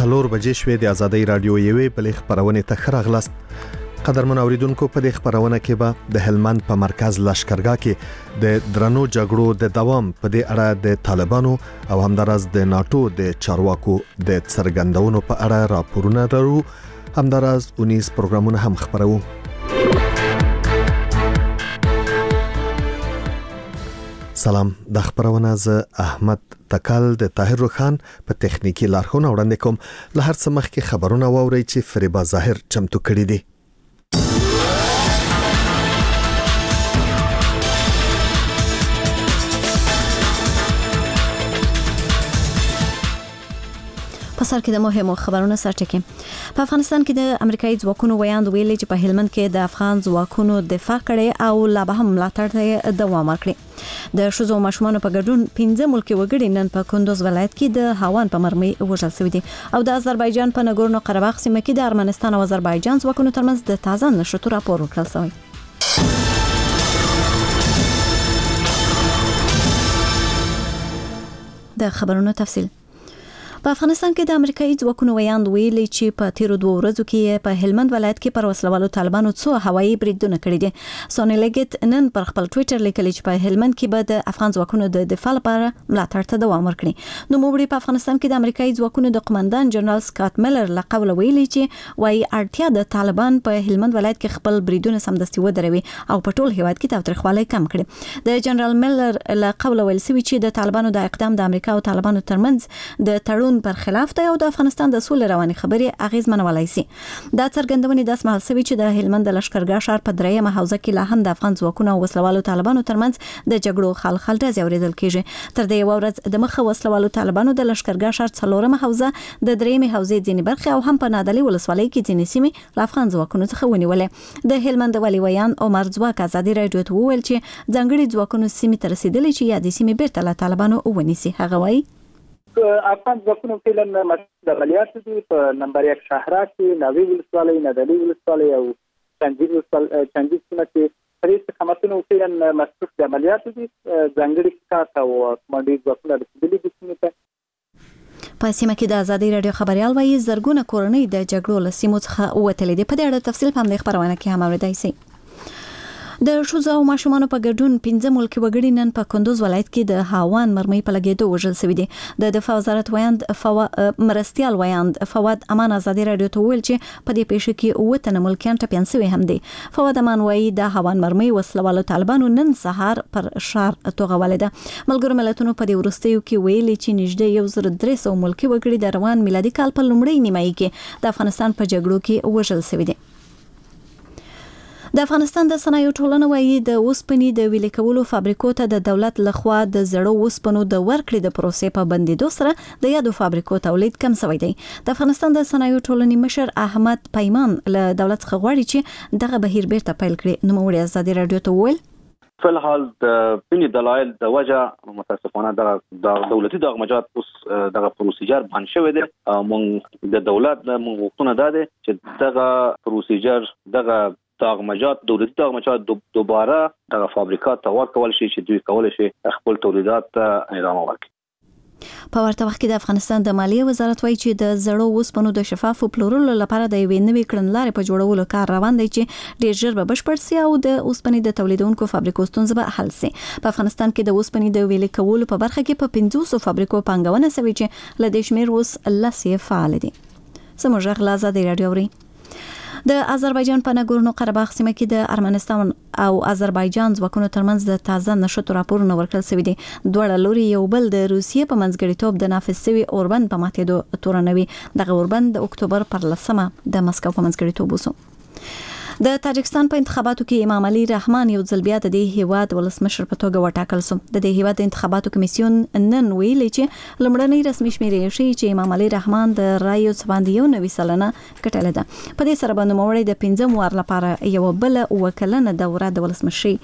4 بجې شوې د ازادۍ رادیو یوې بلې خبرونه ته خراغلاست. قدرمن اوریدونکو په دې خبرونه کې به د هلمند په مرکز لشکرګاه کې د درنو جګړو د دوام په دې اړه د طالبانو او همدارس د ناتو د چارواکو د څرګندونو په اړه راپورونه لرو. همدارس 19 پروګرامونه هم خبرو. سلام، د خبرونه ز احمد تکل د طاهر روخان په تخنیکی لارښوونه وړاندې کوم. له هر څه مخکې خبرونه واورئ چې فریبا ظاهر چمتو کړي دي. په سر کې د مهمو خبرونو سرټکی. په افغانستان کې د امریکایي ځواکونو ویاند ویلي چې په هلمند کې د افغان ځواکونو دفاع کړي او لا به هم ملاتړ ته دوام ورکړي. د شوزو ماشومانو په ګډون 15 ملکي وګړي نن په کندوز ولایت کې د هاوان په مرمۍ وژل شوي دي او د آذربایجان په نګورنو قرهباغ سیمه کې د ارمنستان او آذربایجان ځواکونو ترمنځ د تازه نښتو راپور ورکړل شوی. د خبرونو تفصیل. په افغانستان کې د امریکایي ځواکونو ویاند ویلي چې په تیرو 2 ورځو کې په هلمند ولایت کې پر وسلوالو طالبانو څو هوایي بریدونه کړي دي. سونی لګیت نن پر خپل ټوئیټر لیکلی چې په هلمند کې به د افغان ځواکونو د دفاع لپاره ملاتړ ته دوام ورکړي. نو موږ په افغانستان کې د امریکایي ځواکونو د قومندان جنرال سکاټ میلر له قوله ویلي چې وايي اړتیا د طالبان په هلمند ولایت کې خپل بریدونه سمدستي ودروي او په ټول هیواد کې تاوتریخوالی کم کړي. د جنرال میلر له قوله ویل شوی چې د طالبانو د اقدام د امریکا او طالبانو ترمنځ د تړون پر خلاف دی او د افغانستان د سولې رواني خبرې اغیزمنولای شي. دا څرګندونې د اسماعیل سوي چې د هلمند د لشکرګاه ښار په درېمه حوزه کې لا هم د افغان ځواکونو او وسلوالو طالبانو ترمنځ د جګړو خلخال ډزې اوریدل کیږي. تر دې یو ورځ د مخه وسلوالو طالبانو د لشکرګاه ښار 4مه حوزه د درېمه حوزې ځینې برخې او هم په نادلي ولسوالۍ کې ځینې سیمې له افغان ځواکونو څخه ونیولې. د هلمند والي ویان عمر ځواک ازادي رادیو ته وویل چې ځنګړي ځواکونو سیمې ته رسیدلي چې یادې سیمې بیرته له طالبانو ونیسي. هغه وایي افغان ځواکونو فعلا د عملیات دي په نمبر 1 شهرا کې ناوی ولسوالۍ، نادلي ولسوالۍ او چنجي سیمه کې پرې قامتونو فعلا مصروف د عملیات دي. ځنګړي کار او کمانډي ځواکونه رسیدلي دي سیمه ته. په سیمه کې د ازادي رادیو خبريال وایي زرګونه کورنۍ د جګړو له سیمو څخه وتلې دي. په دې اړه تفصیل په همدې خبرونه کې هم اوریدای شئ. د شوزو او ماشومانو په ګډون 15 ملکي وګړي نن په کندوز ولایت کې د هاوان مرمۍ په لګېدو وژل شوي دي. د دفاع وزارت ویاند مرستيال ویاند فواد امان ازادي رادیو ته ویل چې په دې پیښه کې 9 تنه ملکیان ټپيان شوي هم دي. فواد امان وایي د هاوان مرمۍ وسلوالو طالبانو نن سهار پر شار توغولې ده. ملګرو ملتونو په دې وروستیو کې ویلي چې نږدې 1300 ملکي وګړي د روان میلادي کال په لومړۍ نیمایي کې د افغانستان په جګړو کې وژل شوي دي. د افغانستان د صنایعو ټولنه وایي د اوسپنې د ویلې کولو فابریکو ته د دولت لخوا د زړو اوسپنو د ورکړې د پروسې په بندیدو سره د یادو فابریکو تولید کم شوی دی. د افغانستان د صنایعو ټولنې مشر احمد پیمان له دولت څخه غواړي چې دغه بهیر بیرته پیل کړي. نوموړي ازادي رادیو ته وویل فالحال د بني دلایل د وجه متاسفانه د دولتي دغمجات اوس دغه پروسیجر باندې شوی دی. مونږ د دولت مونږ وختونه داده چې دغه پروسیجر دغه دغمجات دولتي دغمجات دوباره دغه فابریکات ته ورکول شي چې دوی کولای شي خپل تولیدات ادامه ورکړي. په ورته وخت کې د افغانستان د مالیې وزارت وایي چې د زړو اوسپنو د شفافو پلورلو لپاره د یوې نوې کړنلارې په جوړولو کار روان دی چې ډېر ژر به بشپړ شي او د اوسپنې د تولیدونکو فابریکو ستونزې به حل شي. په افغانستان کې د اوسپنې د ویلې کولو په برخه کې په 500 فابریکو پانګونه شوې چې له دې شمېر اوس 10 فعال دي. زموږ غږ له ازادي رادیو اوري. د آذربایجان په نګورنو قرهباغ سیمه کې د ارمنستان او آذربایجان ځواکونو ترمنځ د تازه نښتو راپورونه ورکړل شوي دي. دواړه لوري یو بل د روسیې په منځګړیتوب د نافذ شوي اوربند په ماتېدو تورنوي. دغه اوربند د اکتوبر پر 10مه د مسکو په منځګړیتوب وسو. د تاجکستان په انتخاباتو کې امام علي رحمان یو ځل بیا د دې هیواد ولسمشر په توګه وټاکل شو. د دې هیواد انتخاباتو کمیسیون نن ویلي چې لمړنۍ رسمي شمیرې ښیي چې امام علي رحمان د رایو څخه 90 سلنه ګټلې ده. په دې سره باندې موړی د 15 وار لپاره یو بل وکلنه دوره د ولسمشي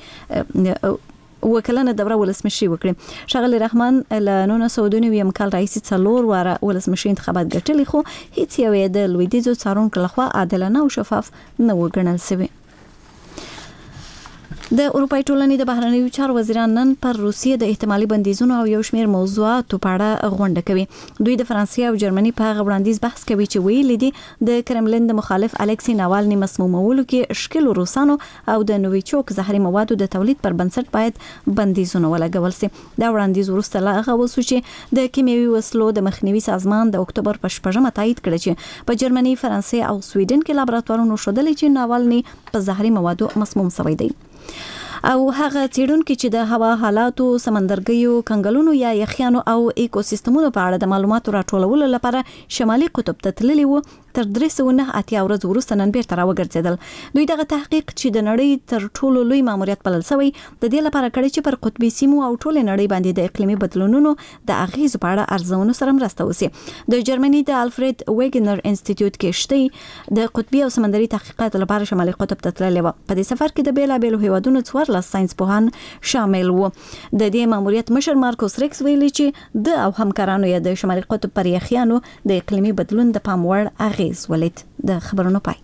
ولسمشي وکړي. شغل رحمان له 1992 کال راهیسې 4 واره ولسمشي انتخابات ګټلي خو هیڅ یو د لویدیځو څارونکو لخوا عادلانه او شفاف نه وګڼل شوی. د اروپای ټولنې د بهرنیو چارو وزیران نن پر روسیې د احتمالي بندیزونو او یو شمېر موضوعاتو په اړه غونډه کوي. دوی د فرانسې او جرمني په هغه وړاندیز بحث کوي چې ویلي دي د کرملین د مخالف الکسی ناوالني مسمومولو کې شکل روسانو او د نوویچوک زهري موادو د تولید پر بنسټ باید بندیزونه ولګول شي. دا وړاندیز وروسته لا هغه وسو چې د کیمیاوي وسلو د مخنیوي سازمان د اکتوبر په 8 تایید کړ چې په جرمني، فرانسې او سویډن کې لابراتوارونو ښودلې چې ناوالني په زهري موادو مسموم شوی دی. او هغه څېړونکو چې د هوا حالاتو، سمندرګیو، کنګلونو یا یخیانو او ایکوسیستمونو په اړه د معلوماتو راټولولو لپاره شمالي قطب ته تللي وو، تر 309 ورځې وروسته نن بیرته راوګرځېدل. دوی دغه تحقیق چې د نړۍ تر ټولو لوی ماموریت بلل شوی د دې لپاره کړی چې پر قطبي سیمو او ټولې نړۍ باندې د اقلیمي بدلونونو د اغیزو په اړه ارزونو سره مرسته وکړي. د جرمني د الفرید ویګنر انسټیټیوټ کې شته د قطبي او سمندري تحقیقاتو لپاره شمالي قطب ته تللی و. په دې سفر کې د بیلابېلو هیوادونو 14 ساينس پوهان شامل وو. د دې ماموریت مشر مارکوس ریکس ویلي چې د او همکارانو یې د شمالي قطب پر یخیانو د اقلیمي بدلون د پام وړ اغیز ولید. د خبرونو پای.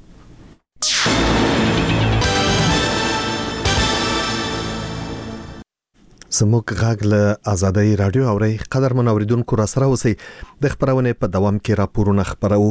زموږ غږ له آزادۍ رادیو اوري. قدرمن اوریدونکو را سره اوسئ. د خبرونه په دوام کې راپورونه خبرو.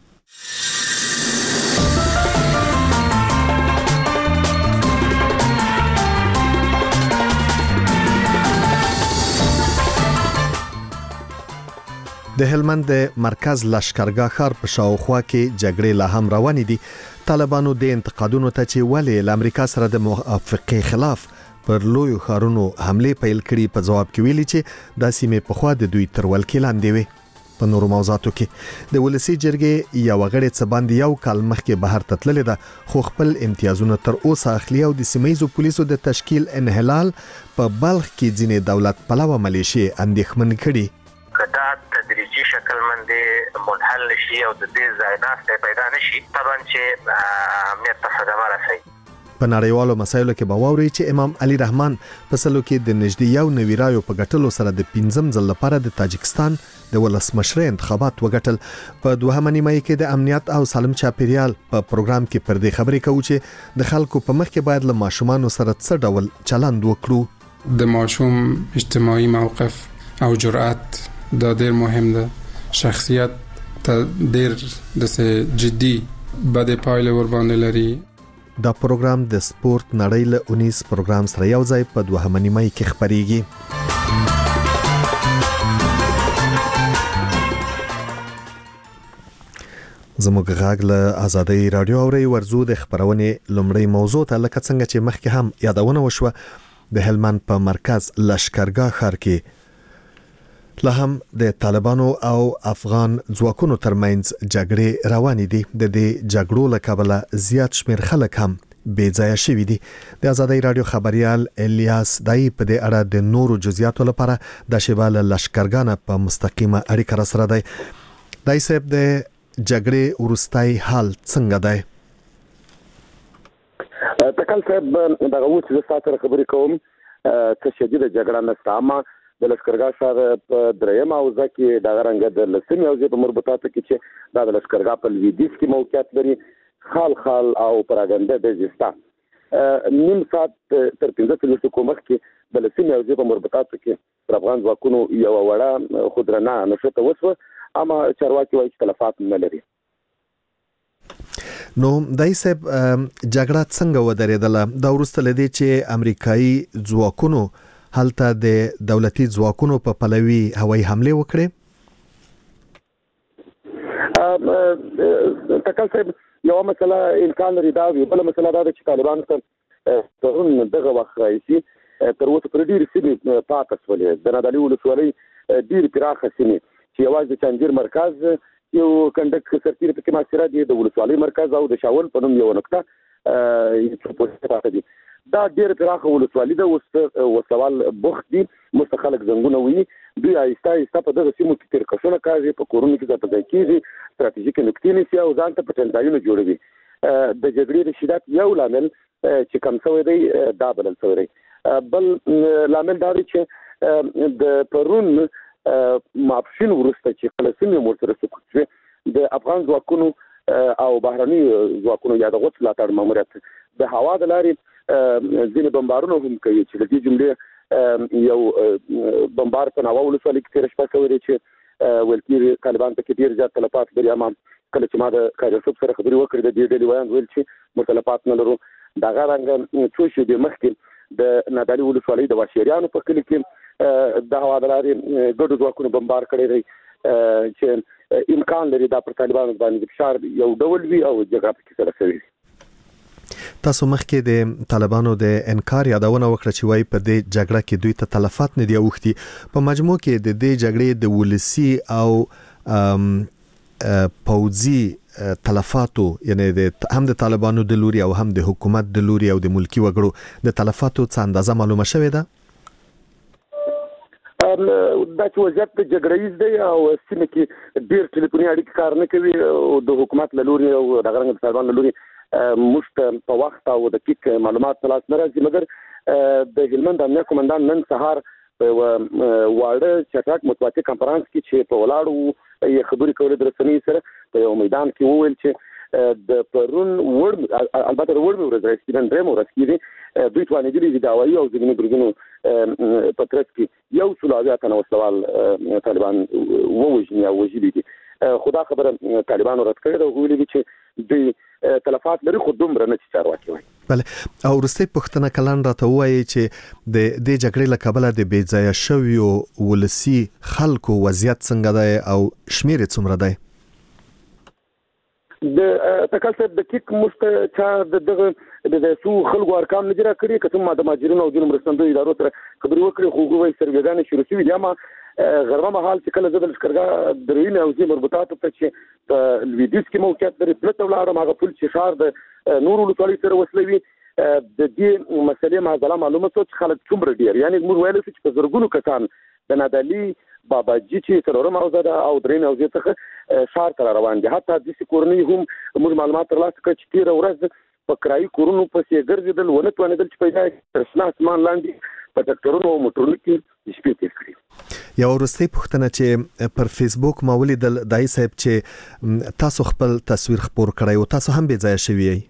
د هلمند د مرکز لشکرګاه ښار په شاوخوا کې جګړې لا هم روانې دي. طالبانو د انتقادونو ته چې ولې له امریکا سره د موافقې خلاف پر لویو ښارونو حمله پیل کړي په جواب کې ویلي چې د سیمې په خوا د دوی تر ولکې لاندې وي. په نورو موضوعاتو کې د ولسی جرګې یو غړي څه باندې یو کال مخکې بهر تتللی ده، خو خپل امتیازونه تر اوسه اخلي او د سیمایي پولیسو د تشکیل انحلال په بلخ کې ځینې دولت پلوه ملیشي اندېښمن کړي. کدا تدریجي شکل باندې منحل نشي او د دې ځایناسته پیدا نشي، طبعا چې امنیت ته صدمه رسي. په نړیوالو مسایلو کې به واوري چې امام علي رحمان په سلو کې د نږدې یو نوي رایو په ګټلو سره د 5م ځل لپاره د تاجکستان د ولسمشر انتخابات وګټل. په دوهمه نیمه کې د امنیت او سالم چاپیریال په پروګرام کې پر دې خبرې کوي چې د خلکو په مخ کې باید له ماشومان سره څه ډول چلند وکړو. د ماشوم اجتماعي موقف او جرأت دا ډیر مهم ده. شخصیت ته ډیر د جدي بد پایله ور باندې لري. دا پروګرام د سپورت نړۍ له 19 پروګرام سره یو ځای په دوهمه نیمه کې خبريږي. زموږ غږ له آزادۍ رادیو اوري. ورزو د خبرونه لومړی موضوع ته لکه څنګه چې مخکې هم یادونه وشوه د هلمند په مرکز لشکرګاه ښار کې لا هم د طالبانو او افغان ځواکونو ترمنځ جګړې روانې دي. د دې جګړو له کبله زیات شمېر خلک هم بې ځایه شوي دي. د آزادۍ رادیو خبريال الیاس دای په دې اړه د نورو جزئیاتو لپاره د شیبال لشکرګاه په مستقیمه اړیکه را سره دی. دای صاحب، د جګړې ورستای حال څنګه دی؟ تکل صاحب دغه وڅ د ساتره خبرې کوم چې شدید جګړه نشته، اما د لشکرګاه ښار په درېمه اوزه کې د غرنګ د لسمې اوزه په مربوطاتو کې چې د لشکرګاه په لویدیځ کې موقعیت لري، خال او پراګنده د زستا نیم ساعت تر 15 دقیقو مخکې د لسمې اوزه په مربوطاتو کې افغان ځواکونو یو وړه خودرنه نشته وسوه، اما چارواکي وايي چې تلفات نه لري. نو دای صاحب، جګړه څنګه ودرېدله؟ دا وروسته لدی چې امریکایي ځواکونو هلته د دولتي ځواکونو په پلوي هوایي حمله وکړي. تکل صاحب، یو مسله امکان لري دا وي، بل مسله دا چې طالبان ته دغه وخت راځي تر اوسه پر ډیر سیمې پاتې شولې. د نادعلي ولسوالۍ ډیر پراخه سیمې چې یوازې د چنجیر مرکز یو کندک سرتیر په کې ماسره دی، د ولسوالۍ مرکز او د شاول په نوم یو نقطه یې پاتې دي. دا ډیر پراخه ولسوالۍ ده، وسوال بوخت دي، مستخلق زنګونه وي. دوی آیسته په دغه سیمو کې ترکشونه کوي، په کورونو کې ځای کېږي، ستراتیژیک نقطې نیسي او ځان ته پټنځایونه جوړوي. د جګړې د شدت یو لامل چې کم شوی دی دا بلل شوی دی. بل لامل دا دی چې د پرون ماپښین وروسته چې فلسطین مرسته سقوط شوی، د افغان ځواکونو او بهرني ځواکونو یا د غوڅ ملاتړ ماموریت د هوا د لارې ځینې بمبارونه هم کوي چې د دې جملې یو بمبار په ناوه ولسوالۍ کې تېره شپه شوی دی چې ویل کېږي طالبان پکې ډېر زیات تلفات لري. اما کله چې ما د قاید یوسف سره خبرې وکړې د دې ډلې ویاند ویل چې موږ تلفات نه لرو. دغه رنګه څو شېبې مخکې د نادعلي ولسوالۍ د واشیریانو په کلي کې د هوا د لارې ګډو ځواکونو بمبار کړی دی چې امکان لري دا پر طالبانو باندې فشار یو ډول وي او جګړه پکې سره شوې. تاسو مخکې د طالبانو د انکار یادونه وکړه چې وایي په دې جګړه کې دوی ته تلفات نه دی اوښتي. په مجموع کې د دې جګړې د ولسی او پوځي تلفاتو یعنی هم د طالبانو د لوري او هم د حکومت د لوري او د ملکی وګړو د تلفاتو څه اندازه معلومه شوې ده؟ دا چې وضعیت د جګړې دی او سیمه کې ډېر ټلیفوني اړیکې کار نه کوي او د حکومت له لوري او د غرنګ طالبان له لوري موږ په وخت او د دقیق معلومات تلاش نه راځي. مګر د هلمند امنیه قومندان نن سهار په واړه چټک مطبوعاتي کانفرنس کې چې په ولاړو یې خبرې کولې د رسنۍ سره په یو میدان کې وویل چې د پرون البته د وړ ورځ راځي نن درې ورځ کې دوی توانېدلي دي د هوایي او ځینې ګروپونو په ترڅ کې یو سلاوي تنه وسوال طالبان ووجني او وجلي دي. خدا خبره طالبانو رد کړی او ویلي چې د تلفات لري خو دومره نه چارواکي وایي. بله او وروستۍ پوښتنه کلان راته وایي چې د دې جګړې له کبله د بې ځایه شویو ولسي خلکو وضعیت څنګه دی او شمیر یې څومره دی؟ د تکل صاحب د کیک مشته دغه د سو خلکو ارقام نه جوړ کړي کته ما د ماجرونو او د مرستندوی ادارو سره خبرې وکړې خو غوښتل سروګانې شروع شوې دي. اما غرمه مهال چې کله زدل شکرګا درین او زی مربوطاتو ته چې په لویدیس کې موقعیت لري پلته ولاړم هغه پل چې شهر د نور ولسوالۍ سره وصلوي د دې مسلې معضله معلومه څو چې خلک څومره ډیر یعنی موږ ویل چې په زرګونو کسان د نادعلي باباجي چې څلورم اوزه ده او درین اوزه څخه شهر ته روان دي. حتی د سکورنۍ هم موږ معلومات ترلاسه کړ چې تیر ورځ په کرایي کورونو پسې ګرځیدل ونه توانېدل چې پیدا ترسنا اسمان لاندې په ټکټرونو او موټرونو کې شپې تیر کړې. یو وروستۍ پوښتنه چې پر فیسبوک ما ولیدل دای صاحب چې تاسو خپل تصویر خپور کړی او تاسو هم بې ځایه شوي یئ.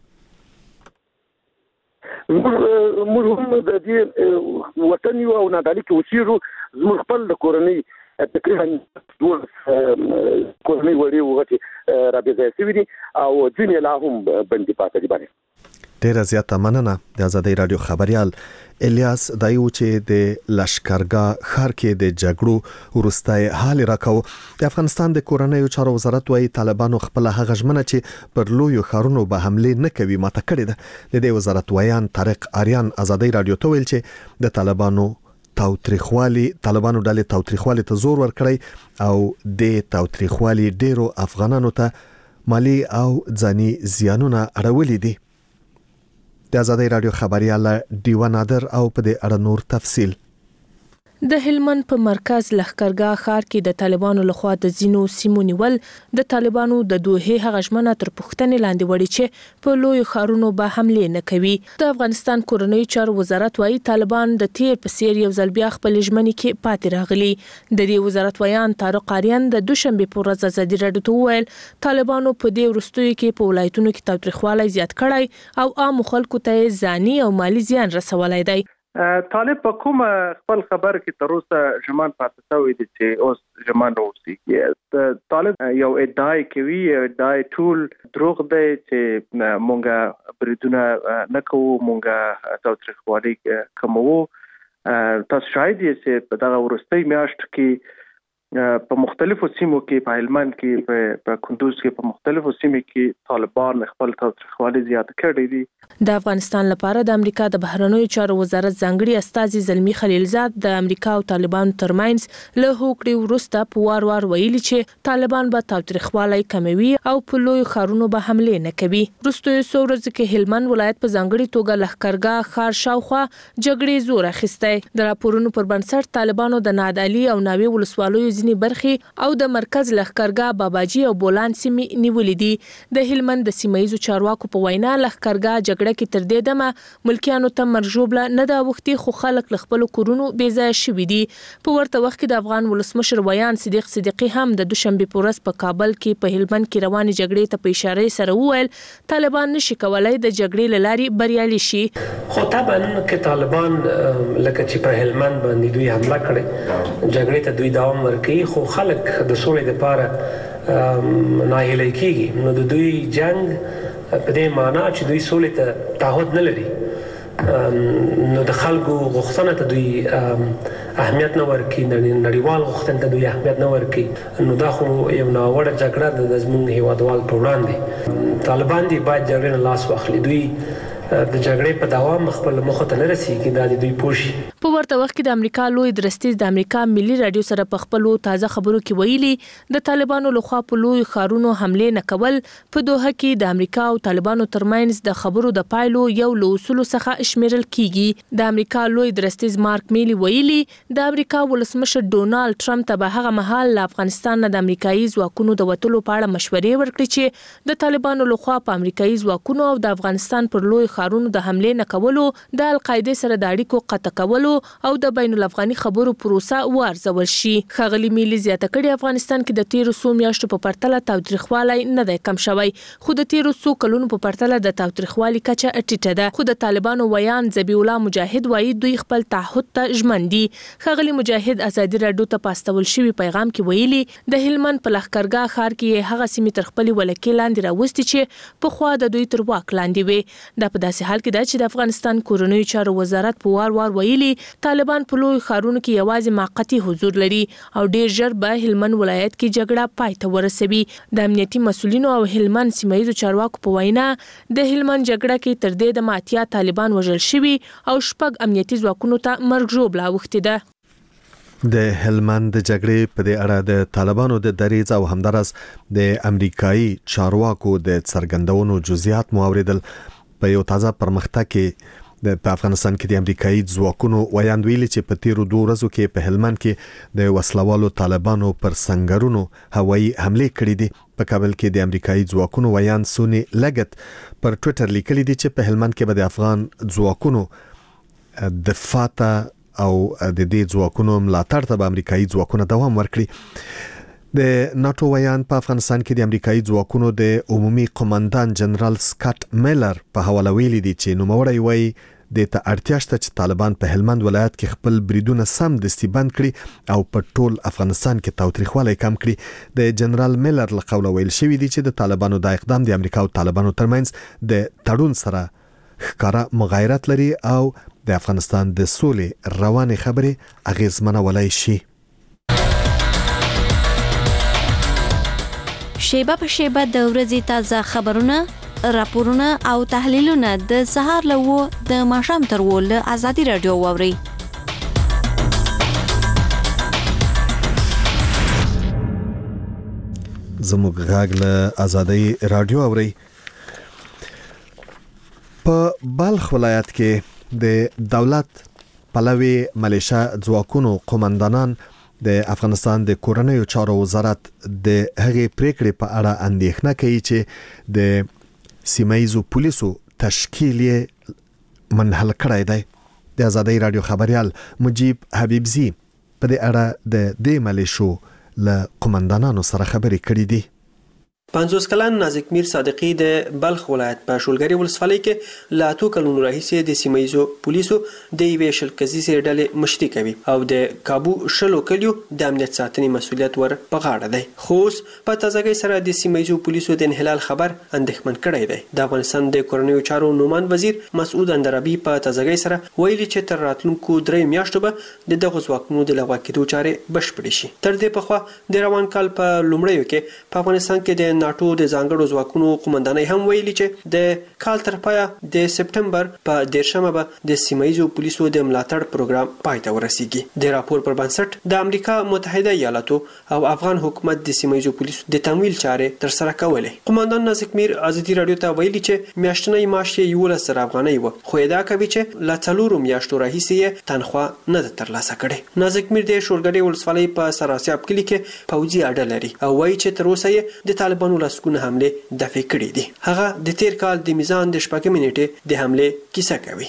موږ هم د دې وطن یو او نادعلي کې اوسېږو. زموږ خپل د کورنۍ تقریبا 12 کورنۍ وړي وغوښتي را بې ځایه شوي دي او ځینې لا هم بندي پاتې دي. ډیره زیاته مننه د آزادۍ رادیو خبريال الیاس دایو چې د لشکرګاه ښار کې د جګړو وروستۍ حال راکاو. د افغانستان د کورنیو چارو وزارت وايي طالبانو خپل هغه ژمنه چې پر لویو ښارونو به حمله نه کوي ماته کړې ده. د دې وزارت وایان طارق آریان آزادۍ رادیو ته ویل چې د طالبانو ډلې تاوتریخوالي ته زور ورکړی او د تاوتریخوالي ډیرو افغانانو ته مالی او ځاني زیانونه اړولې دي. د آزادۍ رادیو خبريال دیوا نادر او په دې اړه نور تفصیل. د هلمند په مرکز لښکرګاه ښار کې د طالبانو لخوا د زینو سیمو نیول د طالبانو د دوه هغه ژمنه تر پوښتنې لاندې وړي چې په لوی ښارونو به حمله نه کوي. د افغانستان کورنیو چارو وزارت وايي طالبان د تیر په سیر یو ځل بیا خپل ژمنې کې پاتې راغلي. د دې وزارت ویان طارق آریان د دوشنبه په ورځ آزادۍ رادیو ته وویل طالبانو په دې وروستیو کې په ولایتونو کې تاوتریخوالی زیات کړی او عام خلکو ته ځاني او مالی زیان رسولای دی. طالب په کوم خپل خبر کې تر اوسه ژمن پاتې شوی دی چې اوس ژمن اوسي. طالب یو ادعای کوي ادعای ټول دروغ دی چې مونږه بریدونه نه کوو مونږه تاوتریخوالي کموو. تاسو شاهد یې چې په دغه وروستۍ میاشت کې په مختلفو سیمو کې په هلمند کې په کندوز کې په مختلفو سیمو کې طالبان خپل تاوتریخوالي زیات کړی دي. د افغانستان لپاره د امریکا د بهرنیو چارو وزارت ځانګړي استازي زلمی خلیلزاد د امریکا او طالبانو ترمنځ له هوکړې وروسته په وار ویلي چې طالبان به تاوتریخوالي کموي او په لوی ښارونو به حمله نه کوي. وروسته یو څو ورځې کې هلمند ولایت په ځانګړي توګه لښکرګاه ښار شاوخوا جګړې زور اخیستی. د راپورونو پر بنسټ طالبانو د نادعلي او ناوې ولسوالیو ځینې برخې او د مرکز لښکرګاه باباجي او بولان سیمې نیولې دي. د هلمند د سیمایي چارواکو په وینا لښکرګاه جګړه کې تر دې دمه ملکیانو ته مرجوبله نه دا وختي خو خلک له خپل کورونو بې ځایه شوي دي. په ورته وخت کې د افغان ولسمشر ویان صدیق صدیقي هم د دوشنبه په ورځ په کابل کې په هلمند کې روانې جګړې ته په اشاره سره وویل طالبان نشي کولای د جګړې له لارې بریالي شي. خو طبعا کې طالبان لکه چې په هلمند باندې دوی حمله کړې جګړې ته دوی دوام ورکوي خو خلک د سولې لپاره ناهیلي کیږي. نو د دوی جنگ په دې معنی چې دوی سولې ته تعهد نه لري نو د خلکو غوښتنه ته دوی اهمیت نه ورکوي نړیوال غوښتنې ته دوی اهمیت نه ورکوي نو دا خو یو ناوړه جګړه د زموږ هیوادوال په وړاندې طالبان دي باید جګړې نه لاس واخلي. دوی د جګړې په دوام خپل مخ ته نه رسیږي دا دوی پوښي. په ورته وخت کې د امریکا لوی درستیز د امریکا ملي رادیو سره په خپلو تازه خبرو کې ویلي د طالبانو لخوا په لوی ښارونو حمله نه کول په دوحه کې د امریکا او طالبانو ترمنځ د خبرو د پایلو یو له اصولو څخه شمیرل کیږي. د امریکا لوی درستیز مارک میلی ویلي د امریکا ولسمشر ډونالد ټرمپ ته به هغه مهال له افغانستان نه د امریکایي ځواکونو د وټلو په اړه مشورې ورکړي چې د طالبانو لخوا په امریکایي ځواکونو او د افغانستان پر لوی ښارونو د حمله نه کولو د القاعده سره د اړیکو قطع کولو او د بین الافغاني خبرو پروسه وارزول شي. ښاغلي میلی زیاته کړې افغانستان کې د تیرو څو میاشتو په پرتله تاوتریخوالی نه دی کم شوی خو د تیرو څو کلونو په پرتله د تاوتریخوالي کچه ټیټه ده. خو د طالبانو ویان ذبیح الله مجاهد وایي دوی خپل تعهد ته ژمن دي. ښاغلي مجاهد ازادي راډیو ته پاستول شوی پیغام کې ویلي د هلمند په لښکرګاه ښار کې هغه سیمې تر خپل ولکې لاندې راوستي چې په خوا د دوی تر واک لاندې وي. دا په داسې حال کې ده چې د افغانستان کورنیو چارو وزارت په وار ویلي طالبان په لوی ښارونو کې یوازې موقتی حضور لري او ډیر ژر به هلمند ولایت کې جګړه پای ته ورسوي. د امنیتي مسولینو او هلمند سیمایي چارواکو په وینا د هلمند جګړه کې تر دې د ماتیا طالبان وژل شوي او شپږ امنیتي ځواکونو ته مرګ ژوبله اوښتې ده. د هلمند د جګړې په دې اړه د طالبانو د دریځ او همدارس د امریکایي چارواکو د څرګندونو جزئیات مو اوریدل. په یو تازه پرمختګ کې په افغانستان کې د امریکایي ځواکونو ویاند ویلي چې په تیرو 2 ورځو کې په هلمند کې د وسلوالو طالبانو پر سنگرونو هوایي حمله کړې دي. په کابل کې د امریکایي ځواکونو ویاند سونی لګت پر ټوئیټر لیکلي دي چې په هلمند کې به د افغان ځواکونو دفاع ته او د دې ځواکونو ملاتړ ته به امریکایي ځواکونه دوام ورکړي. د ناتو ویاند په افغانستان کې د امریکایي ځواکونو د عمومي قوماندان جنرال سکاټ میلر په حواله ویلي دي چې نوموړی وایي د ته اړتیا شته چې طالبان په هلمند ولایت کې خپل بریدونه سم دستي بند کړي او په ټول افغانستان کې تاوتریخوالی کم کړي. د جنرال میلر له قوله ویل شوی دی چې د طالبانو د اقدام د امریکا او طالبانو ترمنځ د تړون سره ښکاره مغایرت لري او د افغانستان د سولې روانې خبرې اغیزمنولای شي. شیبه په شیبه د ورځې تازه خبرونه، راپورونه او تحلیلونه د سهار له د ماښام تر له ازادي راډیو واوري. زموږ غږ له ازادي راډیو اوري. په بلخ ولایت کې د دولت پلوي ملیشیا ځواکونو قوماندانان د افغانستان د کورنیو چارو وزارت د هغې پریکړې په اړه اندېښنه کوي چې د سیمایي پولیسو تشکیل یې منحل کړی دی. د ازادي راډیو خبريال مجيب حبيبزي په دې اړه د دې ملیشو له قوماندانانو سره خبرې کړې دي. 50 کلن نازک میر صادقی د بلخ ولایت په شولګری ولسوالۍ کې لا تو کلونو راهیسې د سیمایي پولیسو د یوې شل کسیزې ډلې مشري کوي او د کابو شلو کلیو د امنیت ساتنې مسولیت ور په غاړه دی. خو په تازګۍ سره د سیمایي پولیسو د انحلال خبر اندېښمن کړی دی. د افغانستان د کورنیو چارو نومان وزیر مسعود اندرابي په تازګۍ سره ویلي چې تر راتلونکو 3 میاشتو به دغه ځواکونو د لغوه کېدو چارې بشپړې شي. تر دې پخوا د روان کال په لومړیو کې په افغانستان کې د ناتو د ځانګړو ځواکونو قومندانۍ هم ویلي چې د کال تر پایه د سپټمبر په 10مه به د سیمایي پولیسو د ملاتړ پروګرام پای ته ورسیږي. د راپور پر بنسټ د امریکا متحده ایالاتو او افغان حکومت د سیمایي پولیسو د تمویل چارې تر سره کولې. قومندان نازک میر ازادي رادیو ته ویلي چې میاشتنی معاش یې 11 افغانۍ و، خو ادعا کوي چې لا 4 میاشتو راهیسې تنخواه نه ترلاسه کړي. نازک میر د شورګړې ولسوالۍ په سراسیاب کلی کې پوځي اډه لري او وایي چې تر اوسه یې د طالبانو لاسکونه حمله دفع کړې دي. هغه د تیر کال د میزان د شپږم نیټه د حمله کیسه کوي.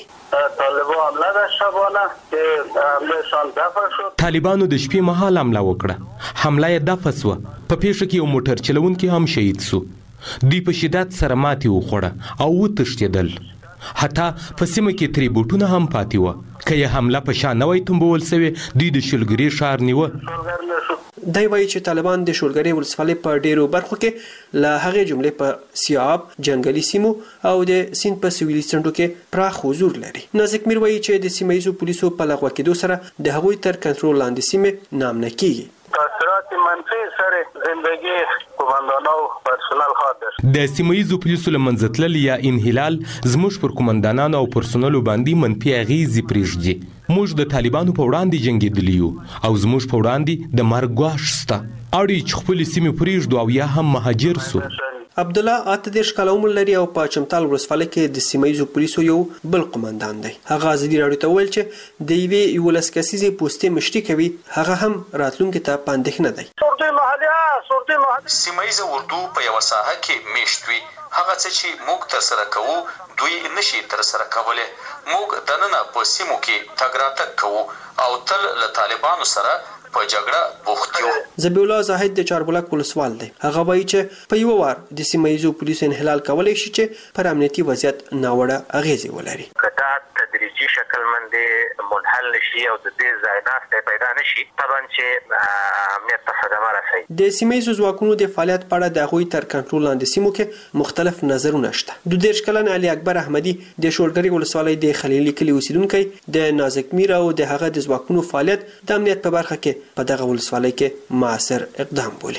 طالبانو د شپې مهال حمله وکړه. حمله یې دفع شوه. په پیښه کې یو موټر چلونکی هم شهید شو. دوی په شدت سره ماتې وخوړه او وتښتېدل. حتی په سیمه کې تریبوټونه هم پاتې وو. که یې حمله په شا نه وای تنبول سوې، دوی د شلګرې ښار نیوه. دی وایي چې طالبان د شولګرې ولسوالۍ په ډیرو برخو کې له هغې جملې په سیاب، جنگلي سیمو او د سیند په سویلي څنډو کې پراخ حضور لري. نازک میر وایي چې د سیمه ییزو پولیسو په لغوه کېدو سره د هغوی تر کنټرول لاندې سیمې نامنه کیږي. تاثیرات منفی سره زندگی قومندانو پرسونل خاطر د سیمه ییزو پولیسو له منځه تلل یا انحلال زموږ پر قومندانانو او پرسونلو باندې منفي اغیزې پرېږدي. موږ د طالبانو په وړاندې جنګېدلي یو او زموږ په وړاندې د مرګ ګواښ شته. اړ چې خپلې سیمې پرېږدو او یا هم مهاجر سو. عبدالله 38 کاله عمر لري او په چمتال ولسوالۍ کې د سیمه ییزو پولیسو یو بل قومندان دی. هغه ازادي راډیو ته ویل چې د یوې 11 کسیزې پوستې مشري کوي. هغه هم راتلونکي ته په اندېښنه دی. سیمه ییزه اردو په یوه ساحه کې میشت وي. هغه څه چې موږ ترسره کوو دوی نشي ترسره کولی. موږ دننه په سیمو کې تګ راتګ کوو او تل له طالبانو سره په جګړه بوخت یو. ذبیح الله زاهد د چاربلاک ولسوال دی. هغه وایي چې په یو وار د سیمه ییزو پولیسو انحلال کولی شي چې پر امنیتي وضعیت ناوړه اغیزې ولري. کدا تدریجي شکل باندې منحل نشي او د دې ځای ناسته پیدا نشي، طبعا چې امنیت ته صدمه رسوي. د سیمه ییزو ځواکونو د فعالیت په اړه د هغوی تر کنټرول لاندې سیمو کې مختلف نظرونه شته. 22 کلن علي اکبر احمدي د شولګرې ولسوالۍ د خلیلي کلي اوسیدونکی د نازک میر او د هغه د ځواکونو فعالیت د امنیت په برخه کې په دغه ولسوالۍ کې مؤثر اقدام بولي.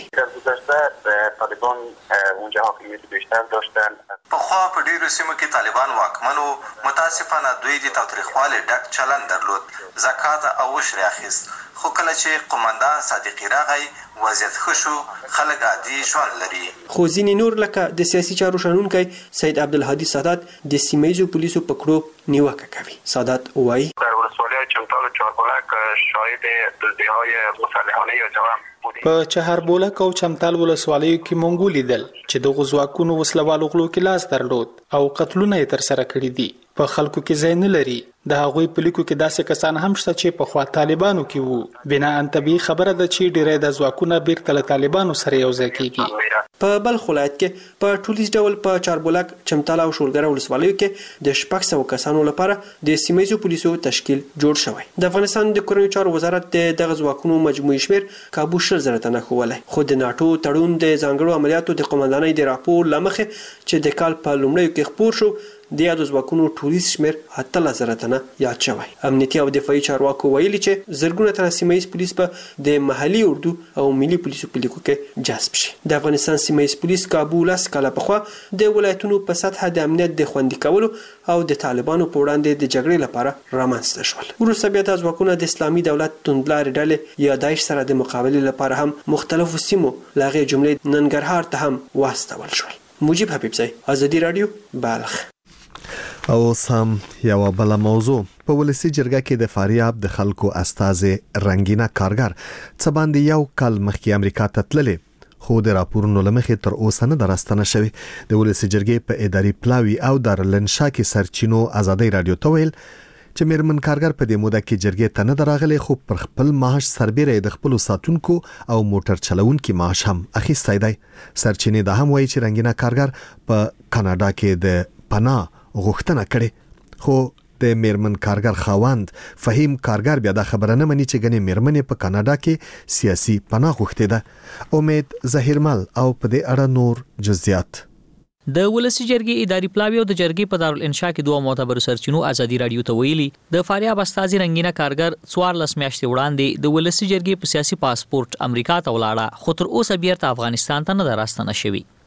طالبان اونجا حاکمیت بیشتر داشتن. پخوا په ډیرو سیمو کې طالبان واکمنو. متاسفانه دوی د تاوتریخوالي ډک چلند درلود. زکات او عشر اخیست. خو کله چې قومندان صادقي راغی وضعیت ښه شو. خلک عادي ژوند لري. خو ځینې نور لکه د سیاسي چارو شنونکی سید عبدالهادي سادات د سیمه ییزو پولیسو په کړو نیوکه کوي. سادات وایي در ولسوالی چمتال و چهاربلک شاهد دزدی‌های مسلحانه یا جواب په چهاربولک او چمتال ولسوالیو کې مونږ ولیدل چې د غزواکونو وسلوالو غلو کې لاس درلود او قتلونه یې تر سره کړي دي. په خلکو کې ځای نه لري. د هغوی په لیکو کې داسې کسان هم شته چې په خوا طالبانو کې وو. بنا ان طبيعي خبره ده چې ډېری د ځواکونه بیرته له طالبانو سره یو ځای کیږي. په بلخ ولایت کې په ټولیز ډول په چاربولک، چمتال او شولګره ولسوالیو کې د 600 کسانو لپاره د سیمه ییزو پولیسو تشکیل جوړ شوی. د افغانستان د کورنیو چارو وزارت دغه ځواکونو مجموعي شمیر کابو 10,000 تنه ښوولی. خو د ناټو تړون د ځانګړو عملیاتو د قومندانۍ د راپور له مخې چې د کال په لومړیو کې خپور شو، د یادو ځواکونو ټولیز شمیر 18,000 تنه یاد شوی. امنیتي او دفاعي چارواکو ویلي چې زرګونه تنه سیمه ییز پولیس په د محلي اردو او ملي پولیسو په لیکو کې جذب شي. د افغانستان سیمه ییز پولیس کابو 10 کاله پخوا د ولایتونو په سطح د امنیت د خوندي کولو او د طالبانو په وړاندې د جګړې لپاره رامنځته شول. وروسته بیا د ځواکونو د اسلامي دولت توندلارې ډلې یا داعش سره د مقابلې لپاره هم مختلفو سیمو لغې جملې ننګرهار ته هم واستول شول. مجيب حبیبزی، ازادي رادیو، بلخ. او سم یو بل موضوع په ولسی جرګه کې د فاریاب د خلکو استازي رنگینه کارګر څه باندې یو کال مخکې امریکا ته تللې، خو د راپورونو لمخې تر اوسه نه درستنه شوی. د ولسی جرګې په اداري پلاوی او دارالانشا کې سرچینو ازادي رادیو ته ویل چې میرمن کارګر په دې موده کې جرګې ته نه دراغلي، خو پر خپل معاش سربېره د خپل ساتونکو او موټر چلونکو معاش هم اخیستی دی. سرچینې دا هم وایي چې رنگینه کارګر په کاناډا کې د پناه غوښتنه کړي، خو د میرمن کارګر خاوند فهیم کارګر بیا دا خبره نه مني چې ګنې میرمن په کاناډا کې سیاسي پناه غوښتې ده. امید ظهیرمل او په دې اړه نور جزئیات. د ولسی جرګې اداري پلاوی او د جرګې په دارالانشا کې دوه معتبر سرچینو ازادي رادیو ته ویلي د فاریاب استازي رنگینه کارګر 14 میاشتې وړاندې د ولسی جرګې په سیاسي پاسپورت امریکا ته ولاړه، خو تر اوسه بیرته افغانستان ته نه راستنه شوی.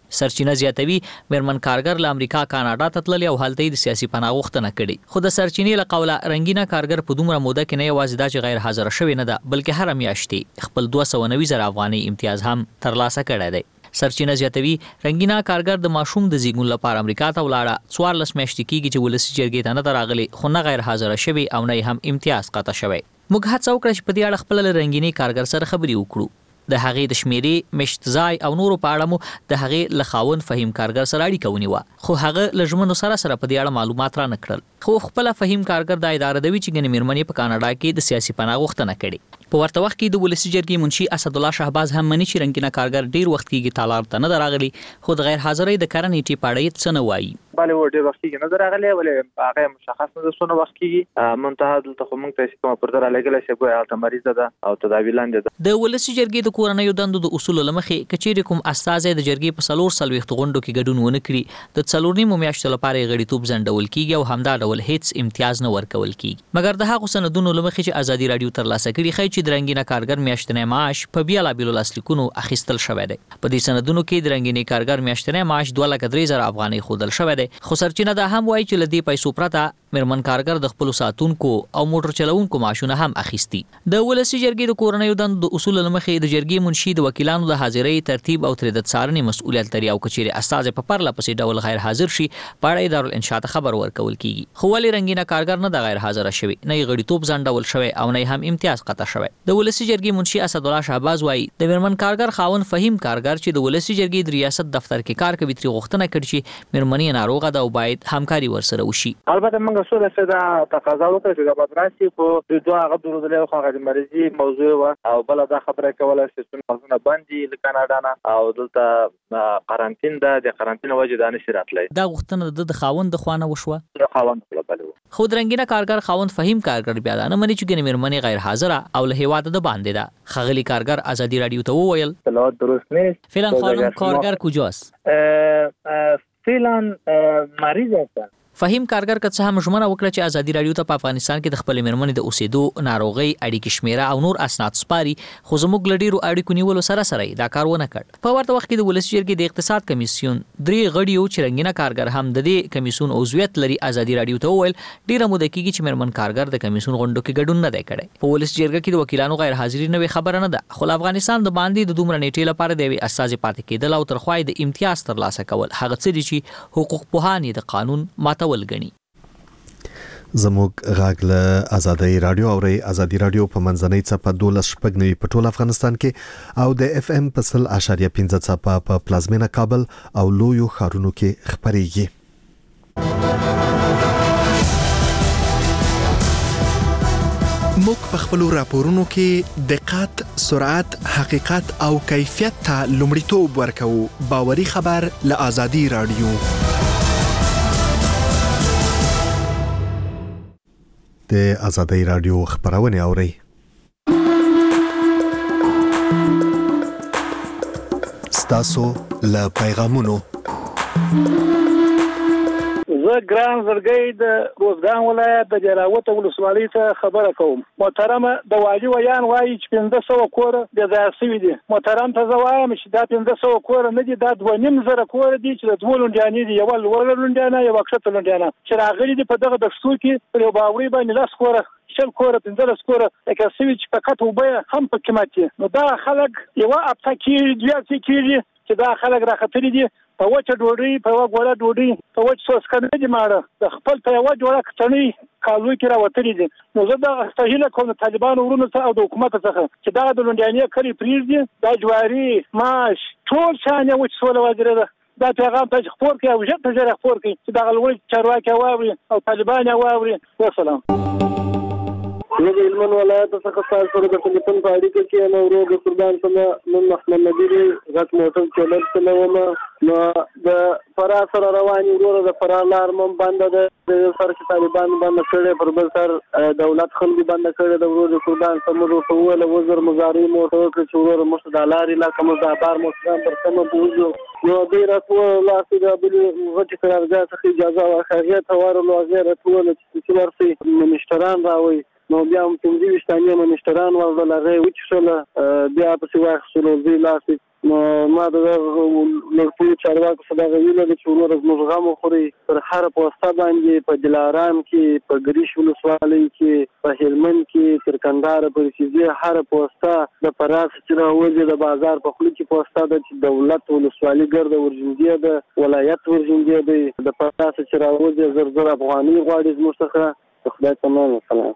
سرچینه زیاتوي میرمن کارګر له امریکا کاناډا ته تللي او هلته د سیاسي پناه غوښتنه کړې. خو د سرچینې له قوله رنګینه کارګر په دومره موده کې نه یوازې دا چې غیر حاضر شوی نه ده بلکې هر میاشتې خپل 290,000 افغاني امتیاز هم ترلاسه کړی دی. سرچینه زیاتوي رنګینه کارګر د ماشوم د زیږون لپاره امریکا ته ولاړه 14 میاشتې کېږي چې ولسی جرګې ته نه راغلي خو نه غیر حاضر شوی او نه هم امتیاز قطع شوی. موږ هڅه وکړه چې په دې اړه خپل رنګینی کارګر سره خبرې وکړو. د هغې د شمیرې مشت ځای او نورو په اړه مو د هغې له خاوند فهیم کارګر سره اړیکه ونیوه خو هغه له ژمنو سره په دې اړه معلومات را نه کړل. خو خپل فهیم کارګر د اداره دوی چې ګنې میرمنې په کاناډا کې د سیاسي پناه غوښتنه کړې. په ورته وخت کې د ولسی جرګې منشي اسد الله شهباز هم مني چې رنګینه کارګر ډیر وخت کېږي تالار ته نه راغلي خو د غیر حاضرۍ د کارن ایټي پاړې څه نه وایي. بله ډیر وخت کېږي نه راغلي ولې هغه مشخص نه څونه وخت کېږي منتها دلته خو موږ ته کومه پر دره لګل شي ګویا الته مریض ده او تداوی لاندې ده. د ولسی جرګې د کورنیو دندو د اصول لمخې کچېری کوم استازي د جرګې په 440 غونډو کې ګډون ونه کړي د 4 میاشتو لپاره غړیتوب ځنډول کیږي او همدا ډول هیڅ امتیاز نه ورکول کیږي. مګر د هغو سندونو لمخې چې ازادي رادیو ترلاسه کړي خای چې د رنګینه کارګر میاشتنی معاش په بیلابیلو لاسلیکونو اخیستل شوی دی. په دې سندونو کې د رنګینی کارګر میاشتنی معاش 2,03,000 افغانۍ خودل شوی دی. خو سرچینه دا هم وایي چې لدی پیسو پرته میرمن کارګر د خپل ساتونکو او موټر چلوونکو معاشونه هم اخیستي. د ولسی جرګې د کورنیو دندو د اصول لمخې د جرګې منشي د وکیلانو د حاضرۍ ترتیب او تر د څارنې مسؤلیت لري او کچېری استاد په پرله پسې ډول غیر حاضر شي پاړې دارالانشاء ته خبر ورکول کیږي. خو ولې رنګینه کارګر نه د غیر حاضر شوی نه غړیتوب ځنډول شوی او نه هم امتیاز قطع شوی. د ولسی جرګې منشي اسد الله شهباز وایي د میرمن کارګر خاوند فهیم کارګر چې د ولسی جرګې د ریاست دفتر کې کار کوي تری غوښتنه کړي چې میرمنې ناروغه ده او باید همکاري ورسره وشي. البته موږ سره صدا تقاضا وکړه چې د بدراسي خو د دوه هغه درودلې خو هغه مریضي موضوع و او بل دا خبره کوله چې څنګه باندې ل کاناډا نه او دلته قرنټین ده د قرنټین وجه د نشي راتلای. دا غوښتنه د خاوند د خوانه وشوه. د خاوند په بل خو درنګینه کارګر خاوند فهیم کارګر بیا نه مني چې ګنې میرمنې غیر حاضره او له هیواد د باندې ده. خغلی کارګر ازادي رادیو ته وویل اطلاعات درست نیست. فعلا خانم کارګر کجاست؟ فعلا مریض هستن. فهیم کارګر که څه هم ژمنه وکړه چې ازادي رادیو ته په افغانستان کې د خپل میرمنې د اوسېدو ناروغي اړیکې شمیره او نور اسناد سپاري خو زموږ لډیرو اړیکو نیولو سره دا کار ونه کړ. په ورته وخت کې د ولسی جرګې د اقتصاد کمیسیون 3 غړي چې رنګینه کارګر هم د دې کمیسیون عضویت لري ازادي رادیو ته وویل ډیره موده کېږي چې میرمن کارګر د کمیسیون غونډو کې ګډون نه دی کړی. په ولسی جرګې کې د وکیلانو غیر حاضری نه خبره نه ده خو افغانستان د باندې د دومره نیټې لپاره د اساس پاتې کېدل او ترخوای د امتیاز ترلاسه کول هغه څه دي چې حقوق پوهان د قانون ماتول ګڼي. زموږ غاګ له ازادي رادیو او ازادي رادیو په منځنۍ څپه 12.9 په ټول افغانستان کې او د اف ام په 0.15 څپه په پلازمینه کابل او لویو ښارونو کې خبريږي. موږ په خپل راپورونو کې دقت، سرعت، حقیقت او کیفیت ته لومړیتوب ورکوو. باوري خبر له ازادي رادیو. د ازادي رادیو خبرونه اوري. ستاسو له پیغامونو زه ګران زړګي د روزګان ولایت د جراوت ولسوالۍ ته خبره کوم. محترمه د واجی ویان وایي چې 1500 کور د ځاسوي دي. محترم ته زوایم چې دا 1500 کور نه دي، دا 2.5 کور دي چې د دوه لونډیانې دي، یو لوړ لونډیانه یو کښته لونډیانه چې راغلي دي په دغه د ښو کې په یو باوري باندې لاس کوره شل کوره 15 کوره لکه سوي چې فقط وبه هم په قیمت دي. نو دا خلک یو اپتا کې دوه کې چې دا خلک راخطري دي په وچه ډوډۍ په وګوره ډوډۍ په وچ سوس کنه دي ماړه د خپل په یو جوړه کټنی کالوي کې راوتري دي. نو زه دا استهیله کوم طالبان ورونو ته او د حکومت څخه چې دا د لونډیانې کړی پریږدي دا جواري ماش ټول شانه وچ سول وزیره ده. دا پیغام ته خبر کوي او ژبه ته خبر کوي چې دا غلوړي چارواکي واوري او طالبان واوري. والسلام. زه د هلمند ولایت څخه تاسو سره د ټلیفون په اړیکه کې یم. ورو د قربان په نوم محمد نبی دی، غټ موټر چلول چلوم. نو د فراه سره رواني ورو د فراه لار مم بنده ده، د سر کې طالبان بند کړي، پر بل سر دولت خلک بند کړي. د ورو د قربان سمرو په وله وزر مزاري موټر کې ورو مست د لاري لا کوم د بار موټر پر سم بوزو. نو د راتو لاسي د بل غټ قرارداد څخه اجازه واخیږي ته ورلو غیر ټول چې ورسي منشتران راوي. نو بیا هم 15 منشتران ورول هغه وچ شول، بیا په سیوا خپل ځای لاسي ما د لړپوړو چارواکو څخه دا ویل چې ورور زموږ غم خوري پر هر پوسټه باندې په دلارام کې په ګریش ولسوالۍ کې په هلمند کې تر کندهار پورې چې هر پوسټه د پراخ چې راوځي د بازار په خلک پوسټه د دولت ولسوالۍ ګرد ورجندې د ولایت ورجندې د پراخ چې راوځي زر افغاني غواړي زموږ څخه خدای تمام سلام.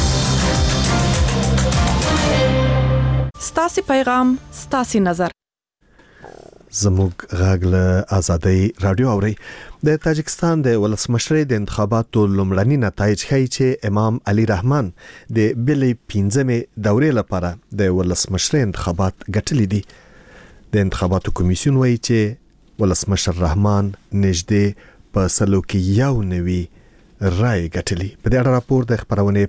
ستاسي پیغام ستاسي نظر. زموږ غږ له آزادۍ رادیو اوري. د تاجکستان د ولسمشرۍ د انتخاباتو لومړني نتایج ښیي چې امام علي رحمان د بلې 15مې دورې لپاره د ولسمشرۍ انتخابات ګټلي دي. د انتخاباتو کمیسیون وایي چې ولسمشر رحمان نږدې په 191 رای ګټلي. په دې اړه راپور د خبرونه